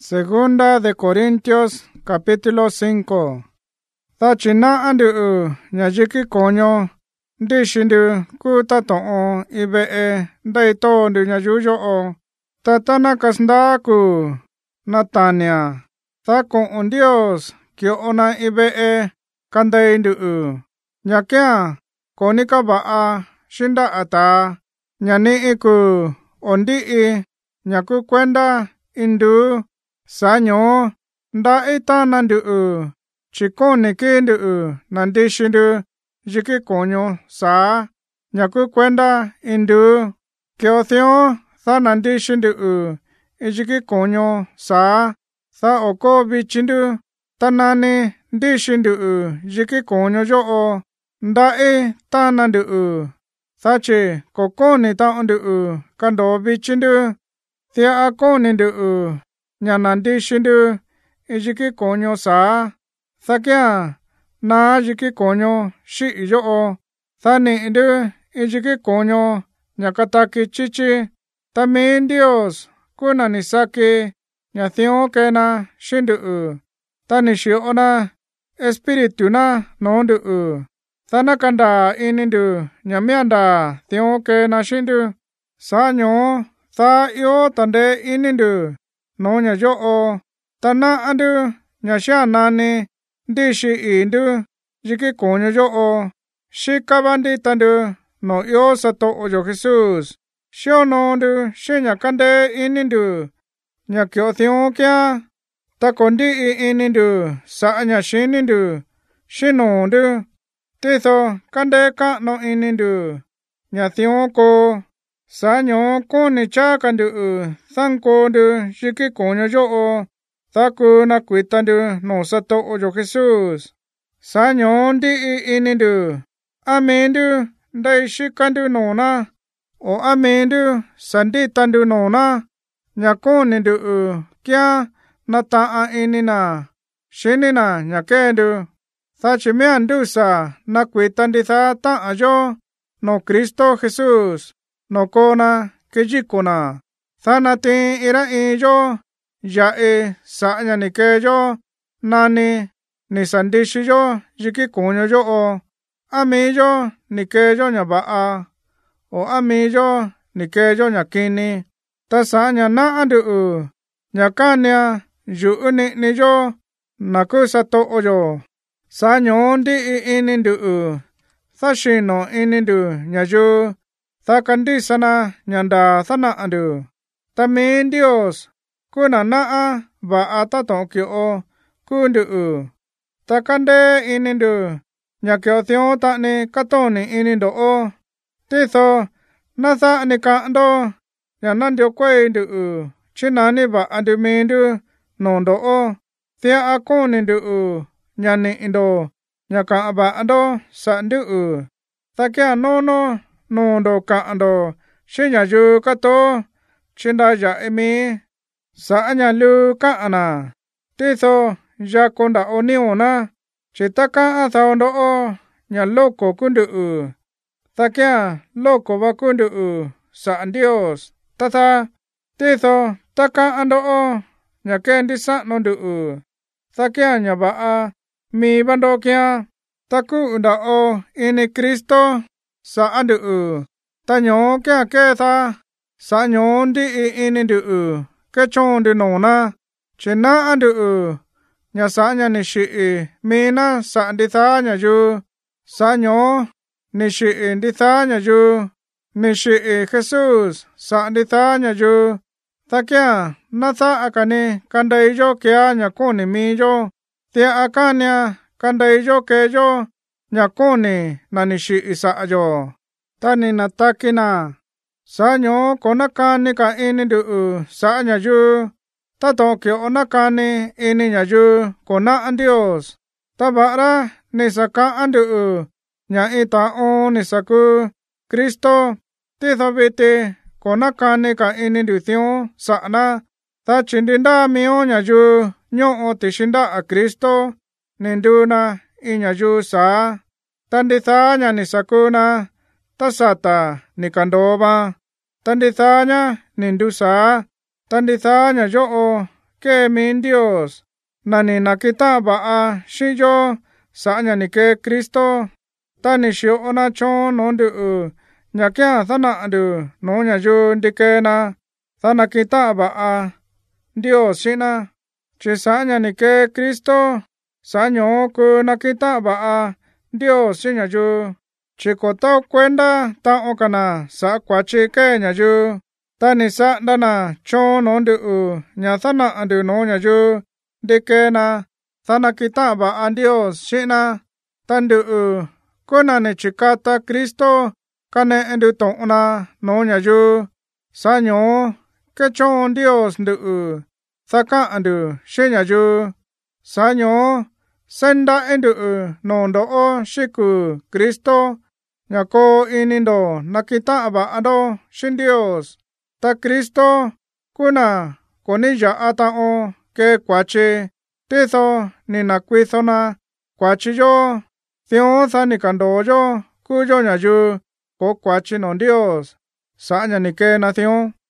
Segunda de Corintios, capítulo 5. Ta china andu nyajiki konyo, di shindu ku ta to'o ibe dai to ndu nyajujo o. Ta tana kasnda ku natania. Ta kon Dios kyo ona ibe kandai ndu nyakya konika ba shinda ata nyani iku ondi nyaku kwenda indu sanyo nda ita nandu chikone kendu nandishindu jiki konyo sa nyaku kwenda indu kyothyo tha nandishindu jiki konyo sa tha oko bichindu tanane ndishindu jiki konyo jo o nda ta nandu thache kokone ta ondu kando bichindu thea akone ndu nyanandi shindu ijiki konyo sa thakya na jiki konyo shi ijo o thani indu ijiki konyo nyakataki chichi tamin Dios kuna nisake nyathio kena shindu tani shiona espiritu na nondu thana kanda inindu nyamianda thio kena shindu sanyo tha yo tande inindu no nya jo o tana andu nya sha nane dishi indu jiki konyo jo o shikabandi tandu no yo sato ojo Jesus shono ndu shinya kande inindu nya kyo thio kya takondi inindu sa nya shinindu shino ndu tetho kande ka no inindu nya thio ko sanyo kone cha kandu thanko ndu shiki konyo jo o thaku na kwitandu no sato ojo Jesus sanyo ndi inindu amendu ndai shikandu nona o amendu sandi tandu nona nyakone ndu kya nata inina shinina nyakendu thachimiandu sa na kwitandi tha ta ajo no Kristo Jesus no kona kijikona thanati ira ijo yae sa'nya nikejo nani nisandishi jiki konyo jo o amijo nikejo nyaba'a o amijo nikejo nyakini ta sa'nya na andu nyakanya yu'uni nijo nakusato ojo sanyo ndi inindu thashino inindu nyaju thakandi sana nyanda thana andu tamin Dios kuna naa ba atato kyo kundu takande inindu nyakyo thio ta ne katoni inindo o titho natha ne kando nyanandio kwendu chinani ba andumindu nondo o thea akoni ndu nyani indo nyaka aba ando sandu takya nono nondo ka ando shinya ju kato chinda ya emi sa anya lu ka ana titho ya konda oniona chitaka athondo o nya loko kundu takya loko ba kundu sa Dios tata titho taka ando o nya kendi sa nondu takya nya ba mi bando kya taku unda o ini Kristo sa andu tanyo kya ketha sa nyo ndi inindu kechondu nona chena andu nya sa nya nishi mina sa nditha nya ju sa nyo nishi nditha nya ju nishi Jesus sa nditha nya ju takya natha akane kandai jo kya nya kone mi jo te akanya kandai jo ke jo nya kone nanishi isa ajo tani natakina sanyo konakane ka inindu sa nya ju tato kyo onakane ini nya ju kona Dios tabara nisaka andu nya ita o nisaku Kristo tithabete konakane ka inindu thio sa na ta chindinda mio nya ju nyo o tishinda a Kristo ninduna inya ju sa tanditha nya nisakuna tasata nikandoba tandithanya nindusa tandithanya jo que min Dios, nani nakita ba shi yo sa nhà ni ke Cristo, ta ni shio na cho non du nhà kia thana du no nhà ju đi ke na, thana kita ba Dios shi na, chỉ sa nhà ni ke Cristo, sa nhỏ ku nakita ba Dios shi nhà ju, chỉ có tao cuenta ta okana sa quả chi ke nhà ju. Ta ni sa dana cho non du nhà thana du no nhà ju đi ke na thana kita ba an Dios shi na tan du ko na ne chikata Cristo kane du tong na no nhà ju sa nyo ke cho Dios du thaka du shi nhà ju sa nyo senda du no do shi ku Cristo nhà ko inindo nakita ba ado shin Dios ta Cristo kuna konija ata o ke kwache teso ni na kwiso na kwache yo theo sa ni kando yo ku yo nya ju ko kwache non Dios sa nya ni ke na theo